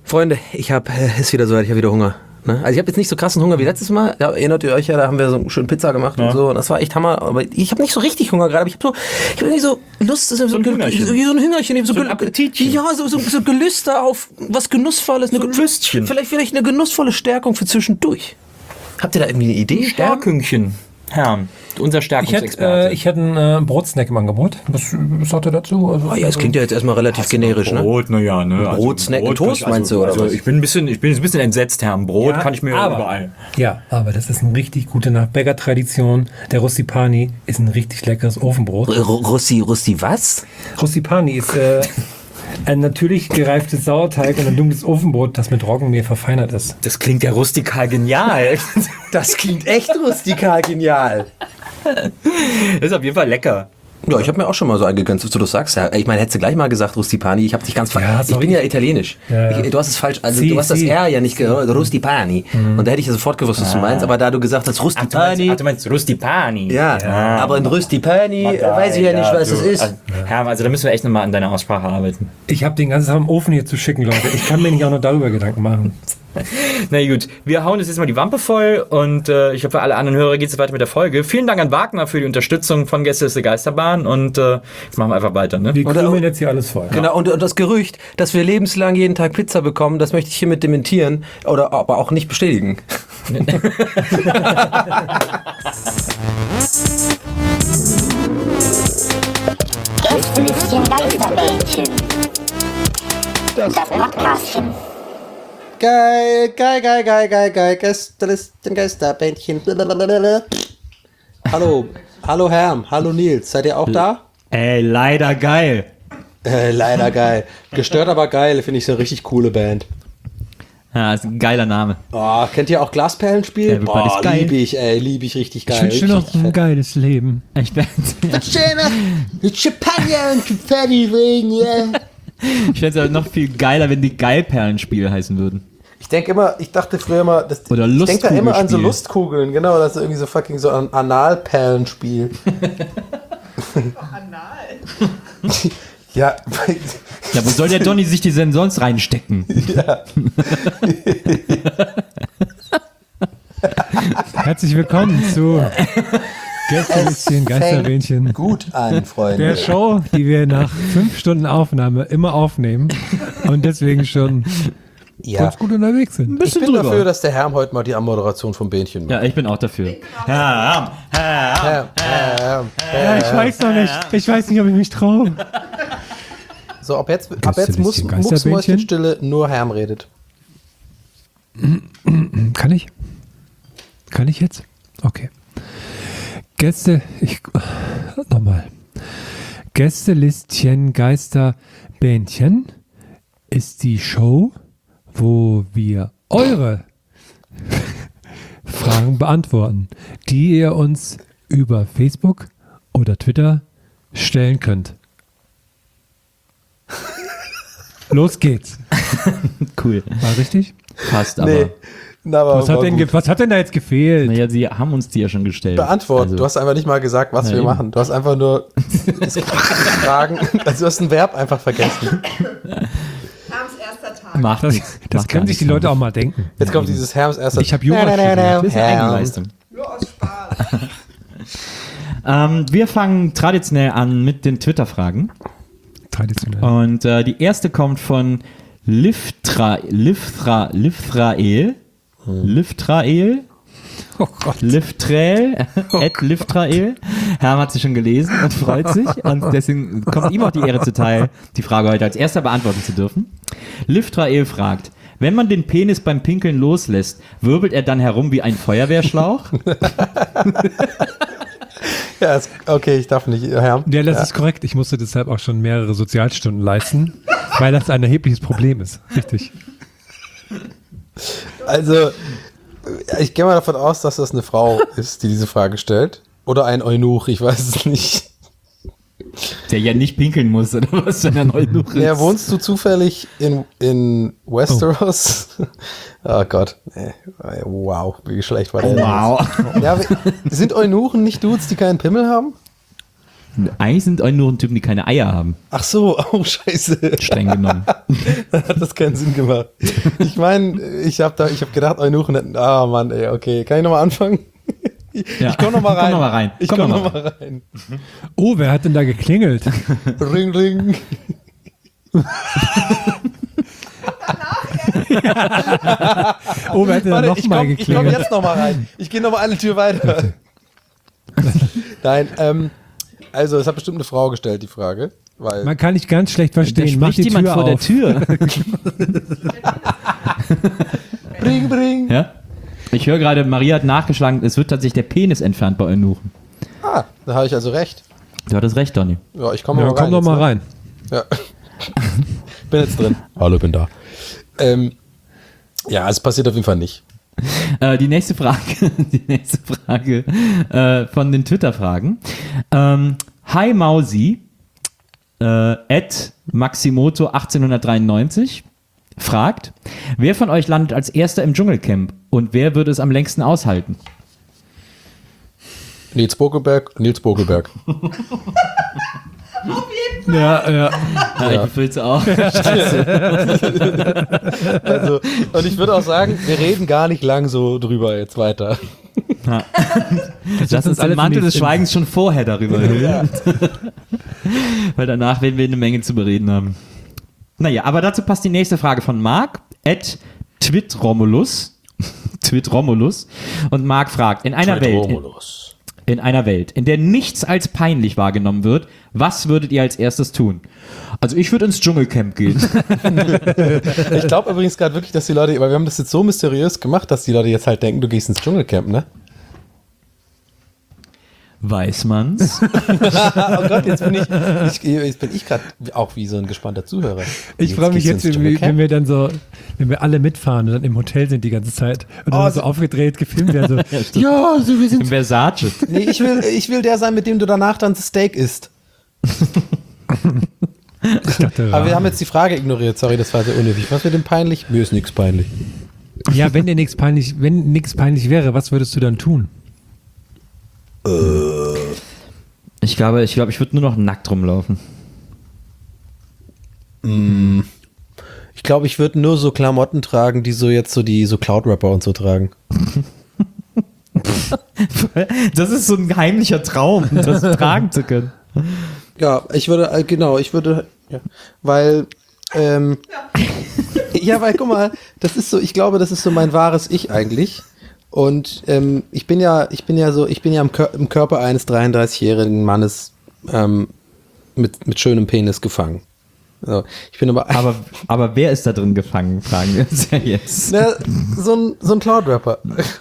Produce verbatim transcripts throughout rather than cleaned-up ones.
Freunde, ich habe, äh, ist wieder soweit, ich habe wieder Hunger. Ne? Also ich habe jetzt nicht so krassen Hunger wie letztes Mal. Ja, erinnert ihr euch ja, da haben wir so schön Pizza gemacht ja. und so. Und das war echt Hammer. Aber ich habe nicht so richtig Hunger gerade. Aber ich habe so, ich habe nicht so Lust, so, so, ein Hüngerchen. So, so ein Hüngerchen, so, so ein Appetitchen. Ja, so, so, so Gelüste auf was Genussvolles. So ein Pfüstchen. Vielleicht, vielleicht eine genussvolle Stärkung für zwischendurch. Habt ihr da irgendwie eine Idee? Stärküngchen. Herr, unser Stärkungsexperte. Ich hätte äh, hätt einen äh, Brotsnack im Angebot. Was, was sagt ihr dazu? Also, oh ja, das klingt ja jetzt erstmal relativ generisch, ne? Brot, naja, ne? Also Brotsnack, Brot, Toast also, meinst du, oder also, was? Ich bin ein bisschen, ich bin ein bisschen entsetzt, Herr. Brot ja, kann ich mir aber, überall. Ja, aber das ist eine richtig gute nach Bäckertradition. Der Rustipani ist ein richtig leckeres Ofenbrot. R Russi, Russi was? Rustipani ist äh, ein natürlich gereiftes Sauerteig und ein dunkles Ofenbrot, das mit Roggenmehl verfeinert ist. Das klingt ja rustikal genial. Das klingt echt rustikal genial. Das ist auf jeden Fall lecker. Ja, ich habe mir auch schon mal so eingegönnt, was du das sagst. Ja, ich meine, hättest du gleich mal gesagt, Rustipani. Ich habe dich ganz ja, Ich bin ja italienisch. Ja, ja. Ich, du hast es falsch, also si, du hast si. das R ja nicht gehört, Rustipani. Mhm. Und da hätte ich ja sofort gewusst, was ah. du meinst. Aber da du gesagt hast, Rustipani. Ach, du meinst, du meinst Rustipani. Ja, ja, aber in Rustipani Madai, weiß ich ja nicht, was es ist. Also, Herr, also da müssen wir echt nochmal an deiner Aussprache arbeiten. Ich habe den ganzen Tag im Ofen hier zu schicken, Leute. Ich kann mir nicht auch noch darüber Gedanken machen. Na gut, wir hauen jetzt mal die Wampe voll und äh, ich hoffe, für alle anderen Hörer geht es weiter mit der Folge. Vielen Dank an Wagner für die Unterstützung von Gäste der Geisterbahn und äh, jetzt machen wir einfach weiter. Ne? Wir krümeln jetzt hier alles voll. Genau, und, und das Gerücht, dass wir lebenslang jeden Tag Pizza bekommen, das möchte ich hiermit dementieren oder aber auch nicht bestätigen. Gästelistchen Geisterbändchen. Das Podcastchen. Geil, geil, geil, geil, geil, geil, Gästelistchen Geisterbändchen. Hallo, hallo Herm, hallo Nils, seid ihr auch da? Ey, leider geil. Äh, leider geil. Gestört aber geil, finde ich so eine richtig coole Band. Ja, ist ein geiler Name. Oh, kennt ihr auch Glasperlenspiel? Boah, liebe ich, ey, liebe ich richtig geil. Ich wünsche noch ein geiles Leben. Ich bin mit Champagner und Konfetti wegen, ja. Ich fände es aber noch viel geiler, wenn die Geilperlenspiel heißen würden. Ich denke immer, ich dachte früher immer, das, Oder ich denke da immer an so Lustkugelspiel. Lustkugeln, genau, das ist irgendwie so fucking so ein Analperlenspiel. Anal? Ja. Ja, wo soll der Donny sich die denn sonst reinstecken? Ja. Herzlich willkommen zu Gästelistchen Geisterbähnchen. Gut an, Freunde. Der Show, die wir nach fünf Stunden Aufnahme immer aufnehmen und deswegen schon ja. ganz gut unterwegs sind. Ich bin drüber. dafür, dass der Herm heute mal die Anmoderation vom Bähnchen macht. Ja, ich bin auch dafür. Herm, Herm, Herm, Herm, Ja, ich weiß noch nicht. Ich weiß nicht, ob ich mich traue. So, ab jetzt, ab jetzt muss Mucksmäuschenstille nur Herm redet. Kann ich? Kann ich jetzt? Okay. Gäste, ich, nochmal. Gästelistchen Geisterbähnchen ist die Show, wo wir eure Fragen beantworten, die ihr uns über Facebook oder Twitter stellen könnt. Los geht's. Cool. War richtig? Passt aber. Nee. Na, aber Was hat, denn ge- was hat denn da jetzt gefehlt? Naja, sie haben uns die ja schon gestellt. Beantworten. Also, Du hast einfach nicht mal gesagt, was Na wir eben. machen. Du hast einfach nur Fragen. Also du hast ein Verb einfach vergessen. Herms erster Tag. macht Das, nichts. das Macht können gar sich die nichts. Leute auch mal denken. Jetzt kommt dieses Herms erster. Ich habe Jura Na, na, na, studiert. na, Das ist eine Herm. Eigenleistung. Nur aus Spaß. Ähm, wir fangen traditionell an mit den Twitter-Fragen. Traditionell. Und äh, die erste kommt von Livtra, Livtra, Livtrael. Livtrael. Oh Gott. Livtrael. Ed Livtrael. Herm hat sie schon gelesen und freut sich. Und deswegen kommt ihm auch die Ehre zuteil, die Frage heute als erster beantworten zu dürfen. Livtrael fragt: Wenn man den Penis beim Pinkeln loslässt, wirbelt er dann herum wie ein Feuerwehrschlauch? Ja, ist, okay, ich darf nicht. Herm. Ja, das Ja. ist korrekt. Ich musste deshalb auch schon mehrere Sozialstunden leisten, weil das ein erhebliches Problem ist. Richtig. Also, ich gehe mal davon aus, dass das eine Frau ist, die diese Frage stellt. Oder ein Eunuch, ich weiß es nicht. Der ja nicht pinkeln muss, oder was, wenn er neu genug ist. Ja, wohnst du zufällig in, in Westeros? Oh, oh Gott. Nee. Wow, wie schlecht war der. Wow. Ja, sind Eunuchen nicht Dudes, die keinen Pimmel haben? Eigentlich sind Eunuchen-Typen, die keine Eier haben. Ach so, oh scheiße. Streng genommen. Dann hat das keinen Sinn gemacht. Ich meine, ich habe da, ich habe gedacht, Eunuchen hätten, ah Mann, ey, okay. Kann ich nochmal anfangen? Ja. Ich komm nochmal rein. Komm noch mal rein. Ich Komm komm noch nochmal noch mal rein. Oh, wer hat denn da geklingelt? Ring, ring. Oh, wer hat denn da Warte, ich nochmal komme komm geklingelt? jetzt nochmal rein. Ich gehe nochmal eine Tür weiter. Nein, ähm, also es hat bestimmt eine Frau gestellt, die Frage. Weil Man kann dich ganz schlecht Da verstehen. Mach spricht die jemand Tür vor der auf. Tür. bring, bring. Ja? Ich höre gerade, Maria hat nachgeschlagen, es wird tatsächlich der Penis entfernt bei Eunuchen. Ah, da habe ich also recht. Du hattest recht, Donny. Ja, ich komme Ja, mal rein. komm doch jetzt, mal ne? rein. Ja. Bin jetzt drin. Hallo, bin da. Ähm, ja, es passiert auf jeden Fall nicht. Äh, die nächste Frage, die nächste Frage äh, von den Twitter-Fragen. Ähm, Hi Mausi, äh, at Maximoto achtzehnhundertdreiundneunzig fragt, wer von euch landet als erster im Dschungelcamp und wer würde es am längsten aushalten? Nils Bokelberg, Nils Bokelberg. Ja, ja. Ja, ich befürchte auch. Also, und ich würde auch sagen, wir reden gar nicht lang so drüber jetzt weiter. Lass uns alle den Mantel des zunächst Schweigens schon vorher darüber hüllen. Weil danach werden wir eine Menge zu bereden haben. Naja, aber dazu passt die nächste Frage von Marc, at Twitromulus. Twitromulus. Und Marc fragt, in einer Welt, in, in einer Welt, in der nichts als peinlich wahrgenommen wird, was würdet ihr als erstes tun? Also ich würde ins Dschungelcamp gehen. Ich glaube übrigens gerade wirklich, dass die Leute, aber wir haben das jetzt so mysteriös gemacht, dass die Leute jetzt halt denken, du gehst ins Dschungelcamp, ne? Weiß man's? Oh Gott, jetzt bin ich, ich jetzt bin ich gerade auch wie so ein gespannter Zuhörer. Ich freue mich gehst jetzt, du ins wie, wenn Dschungelcamp? wir dann so, wenn wir alle mitfahren und dann im Hotel sind die ganze Zeit und dann Oh, so so- aufgedreht gefilmt werden. So, ja, so wir Im sind. Versace. Nee, ich will, ich will der sein, mit dem du danach dann das Steak isst. Ich dachte, Aber wir haben jetzt die Frage ignoriert, sorry, das war sehr unnötig. Was wird denn peinlich? Mir ist nichts peinlich. ja, wenn dir nichts peinlich, wenn nichts peinlich wäre, was würdest du dann tun? Ich glaube, ich, glaube, ich würde nur noch nackt rumlaufen. Ich glaube, ich würde nur so Klamotten tragen, die so jetzt so die so Cloud-Rapper und so tragen. Das ist so ein heimlicher Traum, das tragen zu können. Ja, ich würde, äh, genau, ich würde, ja, weil, ähm, ja, weil, guck mal, das ist so, ich glaube, das ist so mein wahres Ich eigentlich. Und ähm, ich bin ja, ich bin ja so, ich bin ja im, Kör- im Körper eines dreiunddreißigjährigen Mannes ähm, mit, mit schönem Penis gefangen. So, ich bin aber, Aber, aber wer ist da drin gefangen, fragen wir uns ja jetzt. ne, so ein, so ein Cloud-Rapper.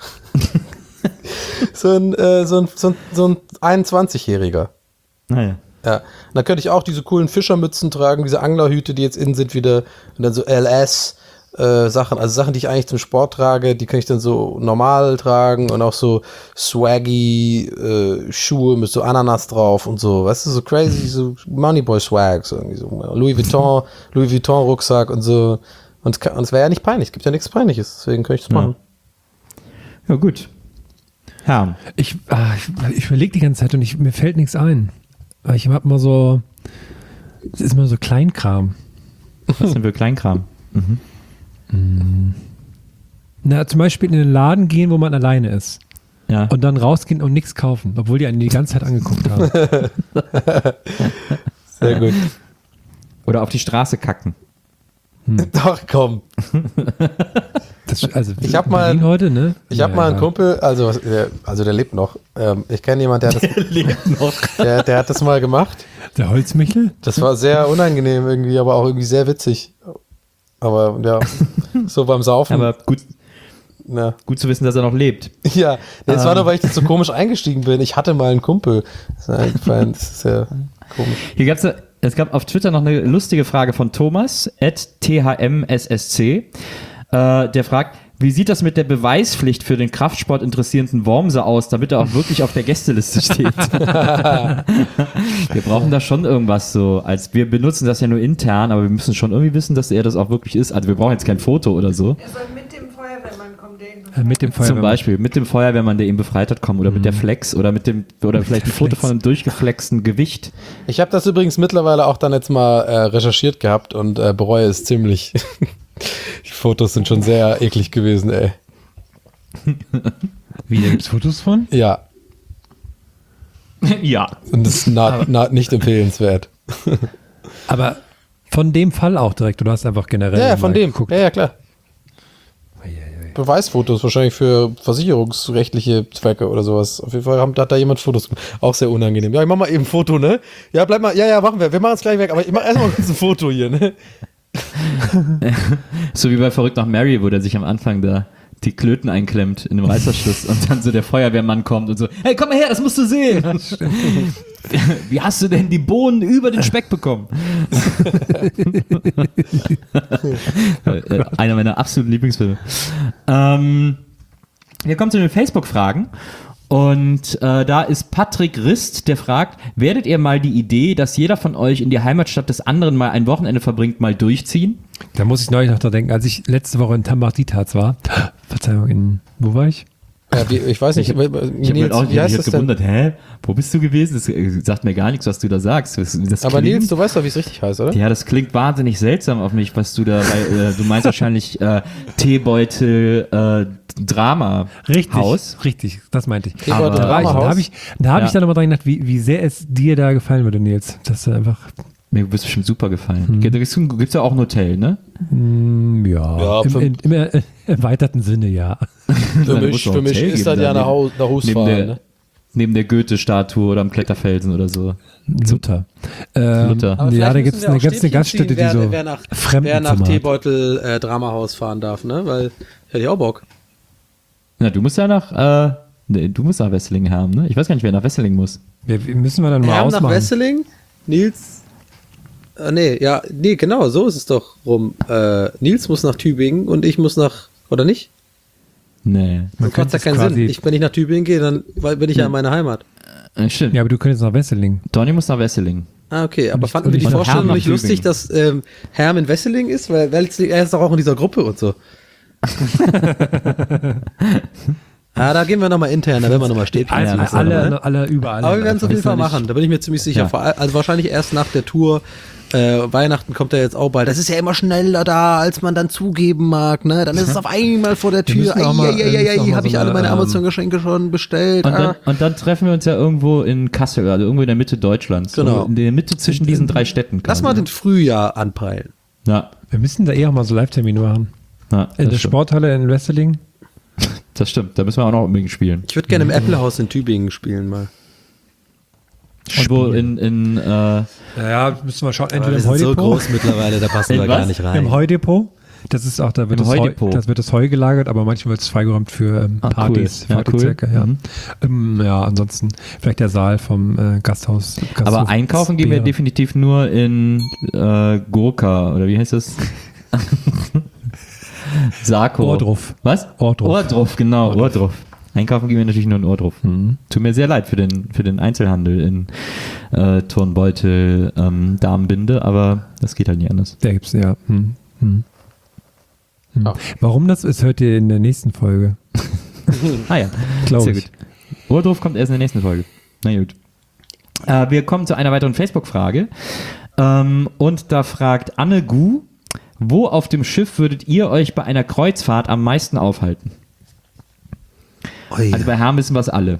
so ein, äh, so ein, so ein, so ein einundzwanzigjähriger. Naja. Ja, und dann könnte ich auch diese coolen Fischermützen tragen, diese Anglerhüte, die jetzt innen sind wieder, und dann so L S äh, Sachen, also Sachen, die ich eigentlich zum Sport trage, die kann ich dann so normal tragen und auch so swaggy äh, Schuhe mit so Ananas drauf und so, weißt du, so crazy, so Moneyboy Swag, so irgendwie so Louis Vuitton, Louis Vuitton Rucksack und so, und es kann- und es wäre ja nicht peinlich, es gibt ja nichts Peinliches, deswegen könnte ich das machen. Ja, gut. Herr, Ich, ah, ich, ich überlege die ganze Zeit und ich, mir fällt nichts ein. Weil ich habe immer so, es ist immer so Kleinkram. was sind für Kleinkram? Na, zum Beispiel in den Laden gehen, wo man alleine ist. Ja. Und dann rausgehen und nichts kaufen, obwohl die einen die ganze Zeit angeguckt haben. Sehr gut. Oder auf die Straße kacken. Doch, komm. Das, also Ich hab Berlin mal- heute, ne? Ich habe Ja, mal einen ja. Kumpel, also, was- der, also der lebt noch. Ähm, ich kenne jemanden, der hat das, Lebt noch. der, der hat das mal gemacht. Der Holzmichel? Das war sehr unangenehm irgendwie, aber auch irgendwie sehr witzig. Aber ja, so beim Saufen. Aber gut, ja, gut zu wissen, dass er noch lebt. ja. das Ähm. war nur, weil ich jetzt so komisch eingestiegen bin. Ich hatte mal einen Kumpel. Das ist mir eingefallen. Das ist ja komisch. Hier gab's, es gab auf Twitter noch eine lustige Frage von Thomas, at T H M S S C. Äh, der fragt, wie sieht das mit der Beweispflicht für den Kraftsport interessierenden Wormse aus, damit er auch wirklich auf der Gästeliste steht? Wir brauchen da schon irgendwas so, als wir benutzen das ja nur intern, aber wir müssen schon irgendwie wissen, dass er das auch wirklich ist. Also wir brauchen jetzt kein Foto oder so. Er soll mit dem Feuerwehrmann kommen, Äh, mit dem Feuerwehrmann. Zum Beispiel mit dem Feuerwehrmann, der ihn befreit hat, kommen oder mit der Flex oder mit dem oder vielleicht ein Foto von einem durchgeflexten Gewicht. Ich habe das übrigens mittlerweile auch dann jetzt mal äh, recherchiert gehabt und äh, bereue es ziemlich. Die Fotos sind schon sehr eklig gewesen, ey. Wie, da gibt's Fotos von? Ja, Ja. und das ist naht, naht nicht empfehlenswert. Aber von dem Fall auch direkt, oder hast einfach generell Ja, ja, mal von dem. geguckt? Ja, ja, klar. Beweisfotos wahrscheinlich für versicherungsrechtliche Zwecke oder sowas. Auf jeden Fall haben, hat da jemand Fotos gemacht. Auch sehr unangenehm. Ja, ich mach mal eben ein Foto, ne? Ja, bleib mal. Ja, ja, machen wir. Wir machen es gleich weg. Aber ich mach erstmal kurz ein Foto hier, ne? So wie bei Verrückt nach Mary, wo der sich am Anfang da die Klöten einklemmt in dem Reißverschluss und dann so der Feuerwehrmann kommt und so, hey, komm mal her, das musst du sehen. Wie hast du denn die Bohnen über den Speck bekommen? Einer meiner absoluten Lieblingsfilme. Ähm, wir kommen zu den Facebook-Fragen. Und äh, da ist Patrick Rist, der fragt, werdet ihr mal die Idee, dass jeder von euch in die Heimatstadt des anderen mal ein Wochenende verbringt, mal durchziehen? Da muss ich neulich noch dran denken, als ich letzte Woche in Tambach-Dietz war. Verzeihung, in, wo war ich? Ja, wie, ich weiß nicht, Ich habe Nils, auch wie heißt mich das denn? gewundert, hä, wo bist du gewesen? Das äh, sagt mir gar nichts, was du da sagst. Das, das Aber klingt, Nils, du weißt doch, wie es richtig heißt, oder? ja, das klingt wahnsinnig seltsam auf mich, was du da, bei, äh, du meinst wahrscheinlich äh, Teebeutel äh, Drama Richtig, Haus. richtig, das meinte ich. Aber da war ich, da habe ich, da hab Ja. ich dann aber dran gedacht, wie, wie sehr es dir da gefallen würde, Nils. Das ist einfach, Mir wird es bestimmt super gefallen. Mhm. Da gibt's, gibt's ja auch ein Hotel, ne? mm, ja, Ja, im, für- in, im er- erweiterten Sinne, ja. Für Da mich, muss doch für ein mich Hotel ist geben, das ja da nach, Haus, nach neben Husfahren, der, ne? neben der Goethe-Statue oder am Kletterfelsen oder so. Luther. Ähm, Luther. Aber ja, vielleicht da gibt es müssen wir eine auch ganze Stäbchen Gaststätte, ziehen, die wer, so wer nach, Fremden wer nach zum hat. Teebeutel äh, Dramahaus fahren darf, ne? Weil hätte ich auch Bock. Na, du musst ja nach, äh, nee, du musst nach Wesseling haben, ne? Ich weiß gar nicht, wer nach Wesseling muss. Wir, wir müssen wir dann mal Herm nach ausmachen. Wesseling, Nils. Äh, nee, ja, nee, genau, so ist es doch rum. Äh, Nils muss nach Tübingen und ich muss nach, oder nicht? Nee. Man Das macht könnte ja es keinen quasi- Sinn. Ich, wenn ich nach Tübingen gehe, dann weil- bin ich ja in meiner Heimat. Äh, stimmt. Ja, aber du könntest nach Wesseling. Donny muss nach Wesseling. Ah, okay, aber Und ich- fanden und wir die ich- und Vorstellung Herm nach nicht lustig, Tübingen. dass ähm, Herm in Wesseling ist? Weil, weil er ist doch auch in dieser Gruppe und so. Ah, da gehen wir nochmal intern, da werden wir nochmal Stäbchen. Also, Ja, das ist alle, ne? alle, überall. Aber wir werden es auf jeden Fall Wissen wir nicht. machen, da bin ich mir ziemlich sicher. Ja. Vor all- Also wahrscheinlich erst nach der Tour. Äh, Weihnachten kommt ja jetzt auch bald. Das ist ja immer schneller da, als man dann zugeben mag, ne? Dann ist es auf einmal vor der Wir Tür. müssen auch mal- wir müssen auch mal Habe ich so alle eine, meine ähm, Amazon-Geschenke schon bestellt. Und dann, Ah. und dann treffen wir uns ja irgendwo in Kassel, also irgendwo in der Mitte Deutschlands. Genau. So in der Mitte zwischen diesen drei Städten. Lass quasi. mal den Frühjahr anpeilen. Ja, Wir müssen da eh auch mal so Live-Termine machen. ja In das, der stimmt. Sporthalle in Wesseling. das stimmt. Da müssen wir auch noch unbedingt spielen. Ich würde gerne im Apple-Haus in Tübingen spielen mal. Und wo in, in äh, Ja, müssen wir schauen. Aber Entweder wir im sind so Heudepot. groß mittlerweile, da passen In wir was? gar nicht rein. Im Heudepot. Das ist auch, da wird, Im das Heu, Heudepot. das wird das Heu gelagert, aber manchmal wird es freigeräumt für ähm, Ah, Partys, cool. Ja, Partizirke, cool. ja. Mhm. Ähm, ja, ansonsten vielleicht der Saal vom äh, Gasthaus. Gasthof aber einkaufen gehen wir Speer. definitiv nur in äh, Gurka, oder wie heißt das? Sarko. Ohrdruf. Was? Ohrdruf. Ohrdruf, genau, Ohrdruf. Einkaufen gehen wir natürlich nur in Ohrdruf. Mhm. Tut mir sehr leid für den, für den Einzelhandel in äh, Turnbeutel, ähm, Damenbinde, aber das geht halt nicht anders. Der gibt's, ja. Hm. Hm. Hm. Ja. Warum das ist, hört ihr in der nächsten Folge. Ah ja, Glaube sehr ich. gut. Ohrdruf kommt erst in der nächsten Folge. Na gut. Äh, wir kommen zu einer weiteren Facebook-Frage. Ähm, und da fragt Anne Gu, wo auf dem Schiff würdet ihr euch bei einer Kreuzfahrt am meisten aufhalten? Ui. Also bei Herm wissen wir es alle.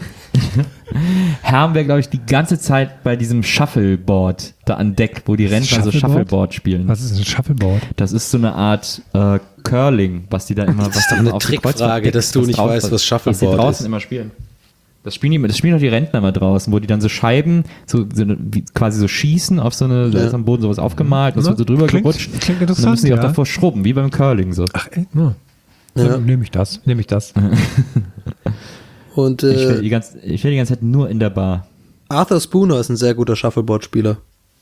Herm wäre, glaube ich, die ganze Zeit bei diesem Shuffleboard da an Deck, wo die Rentner so Shuffleboard? Shuffleboard spielen. Was ist ein Shuffleboard? Das ist so eine Art äh, Curling, was die da immer... Das ist was doch die eine immer auf dem Trickfrage, Kreuzfahrtdeck- dass du nicht drauf- weißt, was Was die Shuffleboard draußen ist. immer spielen. Das spielen, die, das spielen doch die Rentner immer draußen, wo die dann so Scheiben, so, so eine, wie, quasi so schießen auf so eine, da Ja. ist am Boden sowas aufgemalt, das Ja, wird so drüber klingt- gerutscht. klingt Und dann interessant, müssen die auch ja. davor schrubben, wie beim Curling so. Ach, ey, ja. Ja. Dann nehme ich das. Nehme ich das. Und Ich will, äh, die ganze, ich will die ganze Zeit nur in der Bar. Arthur Spooner ist ein sehr guter Shuffleboard-Spieler.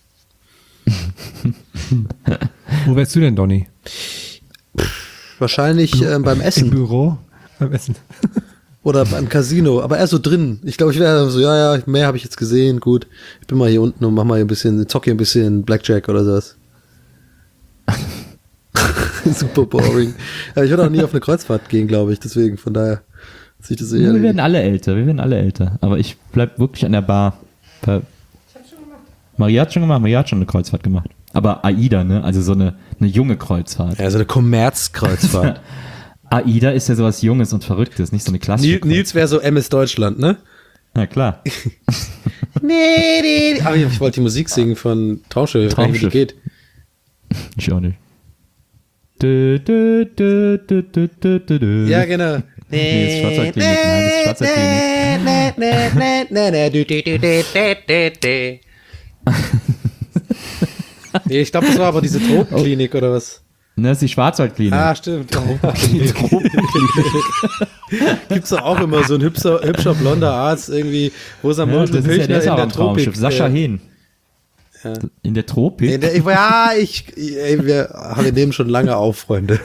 Wo wärst du denn, Donny? Wahrscheinlich ähm, beim Im Essen Büro? Beim Essen. oder beim Casino, aber eher so drin. Ich glaube, ich wäre so, ja, ja, mehr habe ich jetzt gesehen, gut. Ich bin mal hier unten und mach mal hier ein bisschen, zock hier ein bisschen Blackjack oder sowas. Super boring. Aber ich würde auch nie auf eine Kreuzfahrt gehen, glaube ich. Deswegen, von daher sich das eher. Wir werden alle älter, wir werden alle älter. Aber ich bleib wirklich an der Bar. Ich hab's schon gemacht. Maria hat schon gemacht, Maria hat schon eine Kreuzfahrt gemacht. Aber AIDA, ne? Also so eine, eine junge Kreuzfahrt. Ja, so eine Kommerzkreuzfahrt. AIDA ist ja sowas Junges und Verrücktes, nicht so eine klassische Nils, Nils wäre so M S Deutschland, ne? Ja, klar. Nee, nee. Aber ich wollte die Musik singen von Traumschiff. Traumschiff. Wie die geht. Ich auch nicht. Du, du, du, du, du, du, du, du. Ja, genau. Nee, das ist Schwarzwaldklinik. Nein, das ist Schwarzwaldklinik. Nee, ich glaube, das war aber diese Tropenklinik oder was? Ne, das ist die Schwarzwaldklinik. Ah, stimmt. Oh, gibt's doch auch immer so ein hübscher, hübscher blonder Arzt irgendwie, Rosamunde Ja, das ist ja, der Pilchner ist in auch der am Traumschiff. Tropik. Sascha äh, Hehn. Ja. In der Tropik? In der, ich, ja, ich, ey, wir, wir nehmen schon lange auf, Freunde.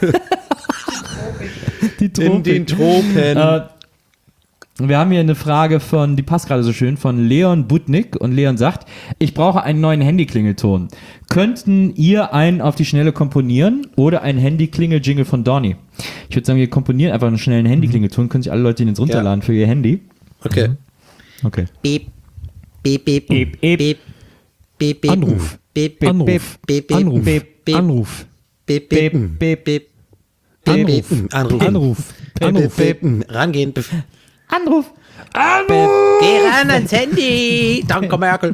Die In den Tropen. Äh, wir haben hier eine Frage von, die passt gerade so schön, von Leon Butnik. Und Leon sagt, ich brauche einen neuen Handyklingelton. Könnten ihr einen auf die Schnelle komponieren oder einen Handyklingel-Jingle von Donny? Ich würde sagen, wir komponieren einfach einen schnellen Handyklingelton. Können sich alle Leute den jetzt runterladen Ja. für ihr Handy. Okay. Okay. Beep, beep, beep, Beep, beep. beep, beep, beep, Anruf. beep, beep, Anruf. beep, beep, Anruf. beep, beep, Anruf. beep, Beep, beep, beep, beep, Anruf. Anruf. Anruf. Anruf. Anruf. Rangehen. Anruf. Geh ran ans Handy. Danke, Merkel.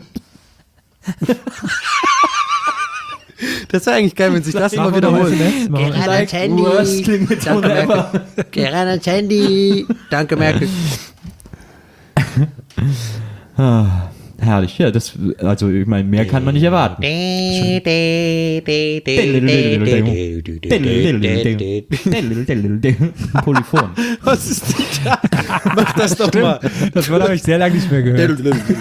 Das wäre eigentlich geil, wenn sich das immer Machen wir noch wiederholt. S M S? Machen Geh wir- ran ans Handy. worst Klingelton Danke, ever. Merkel. Geh ran ans Handy. Danke, Merkel. Ah, herrlich. Ja, das, also, ich meine, mehr kann man nicht erwarten. Polyphon. Was ist denn da? Mach das doch mal. Das Wort habe ich sehr lange nicht mehr gehört.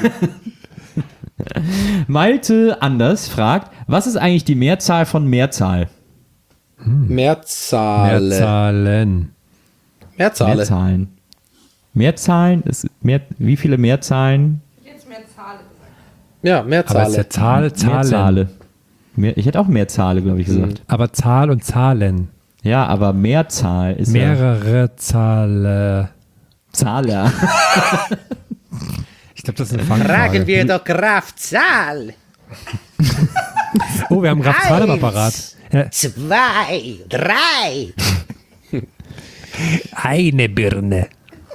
Malte Anders fragt, was ist eigentlich die Mehrzahl von Mehrzahl? Mehrzahl. Mehrzahlen. Mehrzahl. Mehrzahlen. Mehrzahlen ist mehr, wie viele Mehrzahlen? Jetzt mehr Zahlen gesagt. Ja, Aber es Mehrzahl. ist ja Zahl, Zahlen. Mehrzahle. Mehr, ich hätte auch Mehrzahl, glaube ich, gesagt. Aber Zahl und Zahlen. Ja, aber Mehrzahl ist Mehrere Zahlen. ja Zahler. Ich glaube, das ist eine Fangfrage. Fragen wir doch Graf Zahl. Oh, wir haben gerade Zahl im Apparat. Ja, Zwei, drei. eine Birne.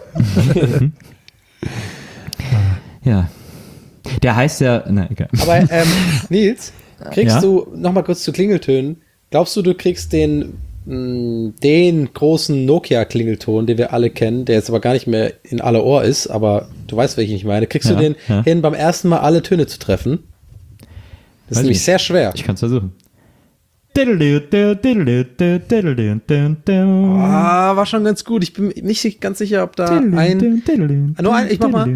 Ja. Der heißt ja, na egal. Aber ähm, Nils, kriegst Ja? du, nochmal kurz zu Klingeltönen, glaubst du, du kriegst den, mh, den großen Nokia-Klingelton, den wir alle kennen, der jetzt aber gar nicht mehr in aller Ohr ist, aber du weißt, welchen ich meine, kriegst Ja, du den ja. hin, beim ersten Mal alle Töne zu treffen? Das ist Weiß nämlich nicht. sehr schwer. Ich kann es versuchen. Ah, Ah, war schon ganz gut. Ich bin nicht ganz sicher, ob da ein... Nur ein, ich mach mal.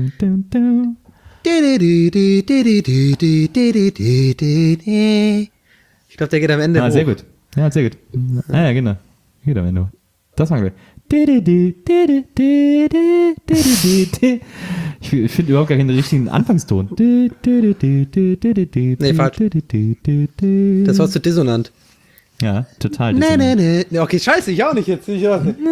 Ich glaube, der geht am Ende Ah, hoch. sehr gut. Ja, sehr gut. Ah, ja, genau. Geht am Ende. Das machen wir. Ich finde überhaupt gar keinen richtigen Anfangston. Nee, falsch. Das war zu dissonant. Ja, total. Nee, dissonant. nee, nee. Okay, scheiße, ich auch nicht jetzt. Ich auch nicht.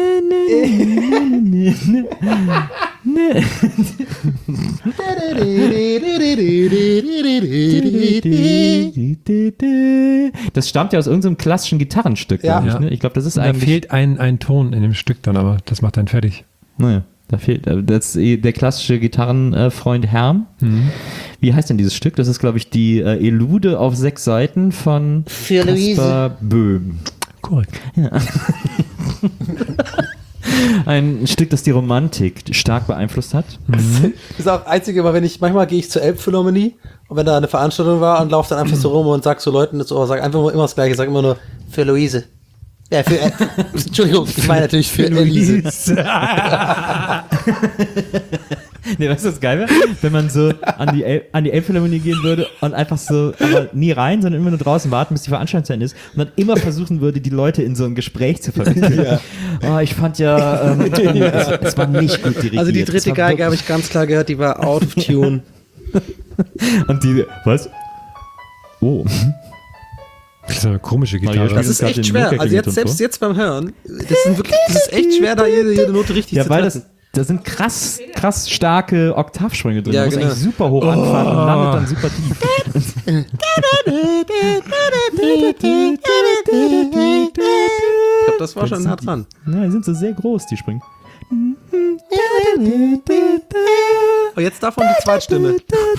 Das stammt ja aus irgendeinem klassischen Gitarrenstück, Ja. glaube ich. Ja. Ne? Ich glaube, das ist Da eigentlich. fehlt ein, ein Ton in dem Stück dann, aber das macht dann fertig. Naja, da fehlt. äh, Das ist eh der klassische Gitarrenfreund Herm. Wie heißt denn dieses Stück? Das ist, glaube ich, die äh, Elude auf sechs Seiten von Für Luise. Caspar Böhm. Korrekt. Ein Stück, das die Romantik stark beeinflusst hat. Das ist auch das Einzige, aber wenn ich, manchmal gehe ich zur Elbphilharmonie und wenn da eine Veranstaltung war und laufe dann einfach so rum und sag so Leuten das Ohr, sag einfach immer das Gleiche, sag immer nur für Luise. Ja, für, äh, Entschuldigung, ich meine natürlich für Elise. Nee, weißt du, was geil wäre? Wenn man so an die, El an die Elbphilharmonie gehen würde und einfach so, aber nie rein, sondern immer nur draußen warten, bis die Veranstaltung zu Ende ist und dann immer versuchen würde, die Leute in so ein Gespräch zu verwickeln. Ja. Oh, ich fand ja, ähm, es, es war nicht gut dirigiert. Also die Es dritte war Geige habe wirklich- ich ganz klar gehört, die war out of tune. Und die, was? Oh. Das ist eine komische Gitarre. Das Das ist echt schwer. Also jetzt, selbst jetzt beim Hören, das, sind wirklich, das ist echt schwer, da jede, jede Note richtig Ja, zu weil treffen. das, da sind krass, krass starke Oktavsprünge drin. Ja, Du musst genau. eigentlich super hoch anfangen und landet dann super tief. Ich glaube, das war schon nah dran. Ja, die sind so sehr groß, die Sprünge. Oh, jetzt davon die Zweitstimme.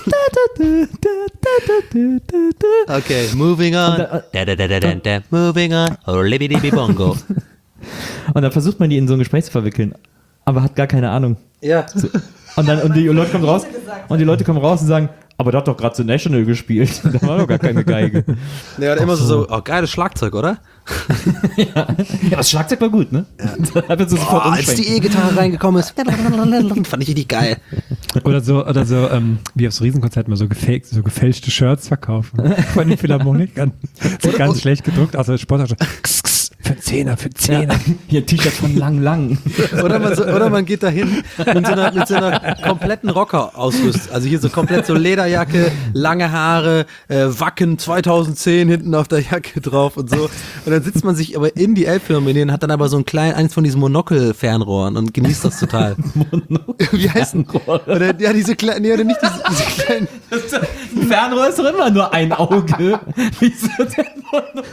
Okay, moving on. Da, Da, da, da, da, da, da. Moving on. Oh, libidi bongo. und dann versucht man die in so ein Gespräch zu verwickeln, aber hat gar keine Ahnung. Ja. Und dann und die Leute kommen raus und die Leute kommen raus und sagen, aber der hat doch gerade so National gespielt. Da war doch gar keine Geige. Der hat immer so, so, oh, geiles Schlagzeug, oder? Ja, das Schlagzeug war gut, ne? Da hat er so sofort Oh, als die umschwenken. E-Gitarre reingekommen ist, fand ich richtig geil. Oder so, oder so ähm, wie aufs Riesenkonzert mal so, gefaked, so gefälschte Shirts verkaufen. Von den Philharmonikern. So ganz schlecht gedruckt, außer Sporttasche. Für einen Zehner, für einen Zehner. Ja, hier T-Shirt von Lang Lang. Oder man, so, oder man geht dahin mit so einer, mit so einer kompletten Rocker-Ausrüstung. Also hier so komplett so Lederjacke, lange Haare, äh, Wacken zweitausendzehn hinten auf der Jacke drauf und so. Und dann sitzt man sich aber in die Elbphilharmonie und hat dann aber so ein klein, eins von diesen Monokel-Fernrohren und genießt das total. Wie heißt denn? Oder, ja, diese kleinen, nee, oder nicht diese, diese kleinen. Ein Fernrohr ist doch immer nur ein Auge. Wieso denn Monokel?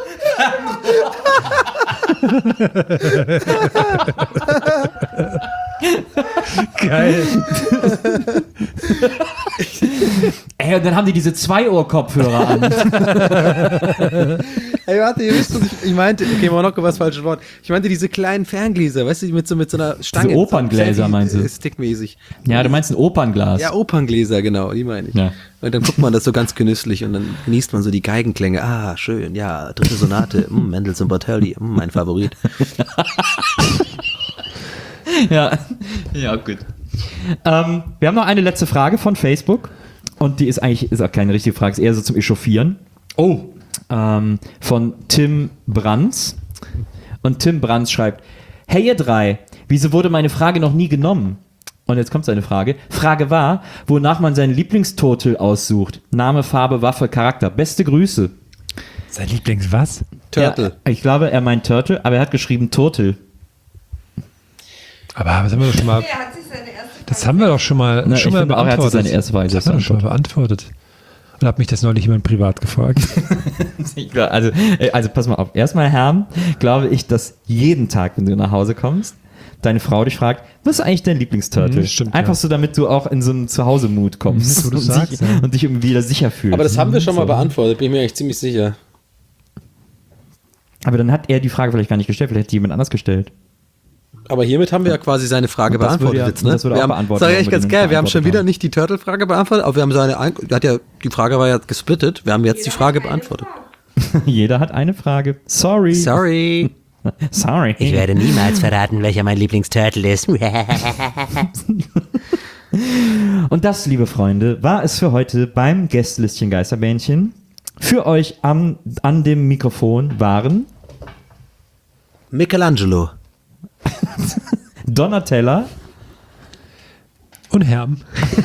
Geil. Ey, und dann haben die diese Zwei-Ohr-Kopfhörer an. Ey, warte, ihr wisst, was ich, ich meinte, okay, Monokel war das falsche Wort. Ich meinte diese kleinen Ferngläser, weißt du, mit so, mit so einer Stange. Diese Operngläser, so meinst du? Stickmäßig. Ja, du meinst ein Opernglas. Ja, Operngläser, genau, die meine ich. Ja. Und dann guckt man das so ganz genüsslich und dann genießt man so die Geigenklänge. Ah, schön, ja, dritte Sonate, mm, Mendelssohn Bartholdy, mm, mein Favorit. Ja, ja, gut. Ähm, wir haben noch eine letzte Frage von Facebook. Und die ist eigentlich ist auch keine richtige Frage, ist eher so zum Echauffieren. Oh. Ähm, von Tim Brands. Und Tim Brands schreibt: Hey ihr drei, wieso wurde meine Frage noch nie genommen? Und jetzt kommt seine Frage. Frage war, wonach man seinen Lieblingsturtle aussucht. Name, Farbe, Waffe, Charakter. Beste Grüße. Sein Lieblings was? Turtle. Ja, ich glaube, er meint Turtle, aber er hat geschrieben Turtle. Aber das haben wir doch schon mal, Er hat sich seine erste das haben wir doch schon mal, Na, schon ich mal finde auch, er hat sich beantwortet. seine erste Frage das haben wir doch schon mal beantwortet. Und hat mich das neulich jemand privat gefragt. Ja, also, äh, also pass mal auf. Erstmal, Herm, glaube ich, dass jeden Tag, wenn du nach Hause kommst, deine Frau dich fragt, was ist eigentlich dein Lieblingsturtle? Mhm, stimmt, Einfach ja. so, damit du auch in so einen Zuhause-Mut kommst Mhm, wo du und, sagst, dich, ja. und dich irgendwie wieder sicher fühlst. Aber das haben wir schon mal So. beantwortet, bin ich mir eigentlich ziemlich sicher. Aber dann hat er die Frage vielleicht gar nicht gestellt, vielleicht hat die jemand anders gestellt. Aber hiermit haben wir ja quasi seine Frage Und das beantwortet würde ja- jetzt, ne? das würde wir auch haben, beantworten, sag ich warum echt wir ganz die geil, nicht wir haben schon beantwortet wieder haben. nicht die Turtle-Frage beantwortet, aber wir haben seine, Ein- hat ja, die Frage war ja gesplittet, wir haben jetzt die Frage beantwortet. Jeder hat eine Frage. Sorry. Sorry. Sorry. Ich werde niemals verraten, welcher mein Lieblingsturtle ist. Und das, liebe Freunde, war es für heute beim Gästelistchen Geisterbähnchen. Für euch am, an dem Mikrofon waren Michelangelo. Donatella, Und Herm.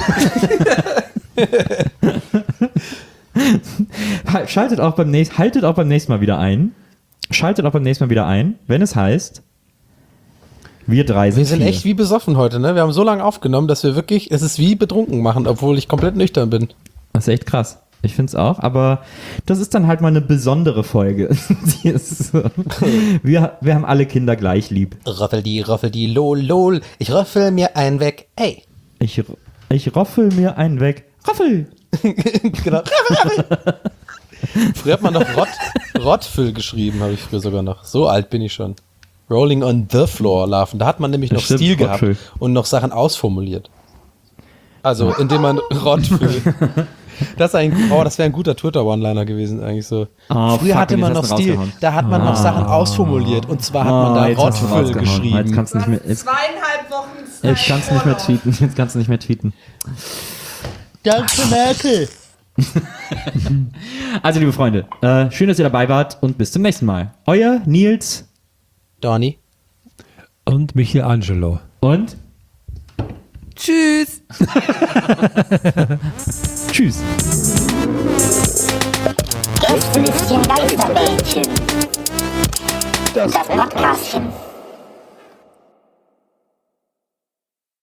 Schaltet auch beim nächsten, haltet auch beim nächsten Mal wieder ein. Schaltet auch beim nächsten Mal wieder ein, wenn es heißt, wir drei sind Wir sind vier. echt wie besoffen heute, ne? Wir haben so lange aufgenommen, dass wir wirklich, es ist wie betrunken machen, obwohl ich komplett nüchtern bin. Das ist echt krass. Ich finde es auch, aber das ist dann halt mal eine besondere Folge. Die ist so. wir, wir haben alle Kinder gleich lieb. Roffel die, roffel die, lol, lol. Ich roffel mir einen weg. Ey. Ich, ich roffel mir einen weg. Roffel! Genau. Früher hat man noch Rott, Rottfüll geschrieben, habe ich früher sogar noch. So alt bin ich schon. Rolling on the floor laufen. Da hat man nämlich Das noch stimmt, Stil gehabt Rottfüll. und noch Sachen ausformuliert. Also, indem man Rottfüll. Das, ist ein, oh, das wäre ein guter Twitter-One-Liner gewesen, eigentlich so. Oh, Früher fuck, hatte und man jetzt noch hast du Stil. rausgehauen. Da hat man noch Sachen ausformuliert. Und zwar hat man Oh, da jetzt hast du Rottfüll rausgehauen. Jetzt geschrieben. kannst du nicht mehr, jetzt, zweieinhalb Wochen jetzt kannst du nicht mehr tweeten. Jetzt kannst du nicht mehr tweeten. Danke, Merkel. Also, liebe Freunde, äh, schön, dass ihr dabei wart und bis zum nächsten Mal. Euer Nils Donny. Und Michelangelo. und Tschüss. tschüss.